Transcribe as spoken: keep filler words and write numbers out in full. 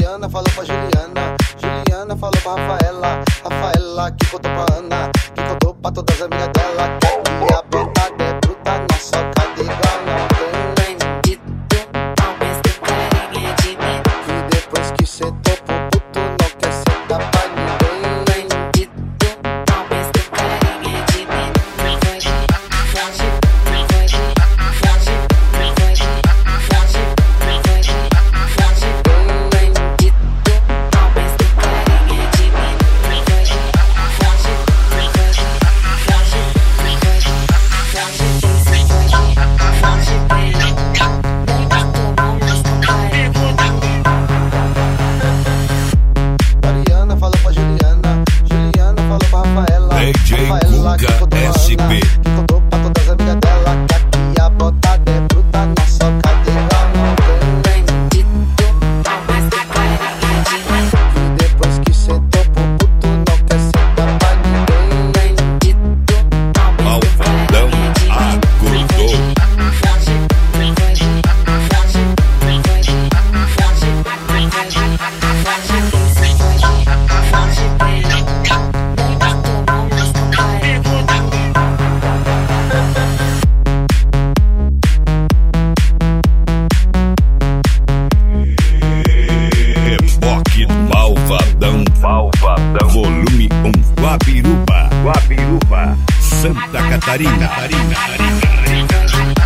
Mariana falou pra Juliana, Juliana falou pra Rafaela, Rafaela que contou pra Ana, que contou pra todas as amigas dela, que a botada é bruta na socada igual não tem. Talvez tem carinha de mim. Que depois que cê topou puto não quer sentar pra ninguém. Talvez tem carinha de mim. Foge, foge, foge, foge, foge, foge, foge, foge. Talvez tem carinha de mim. Foge, foge, foge, foge, foge, foge, foge, bem. Nem matou mal, mas não carinha. Mariana falou pra Juliana, Juliana falou pra Rafaela, D J Rafaela que Guga contou pra S P. Ana, que contou pra todas as amigas dela, que aqui a botada é bruta na socada igual não tem. Talvez tem carinha de mim. Que depois que cê topou puto não quer sentar pra ninguém. Malvadão acordou. Reboque do Malvadão, Malvadão, volume um, Guabiruba, Guabiruba, Santa Catarina, Catarina, Catarina.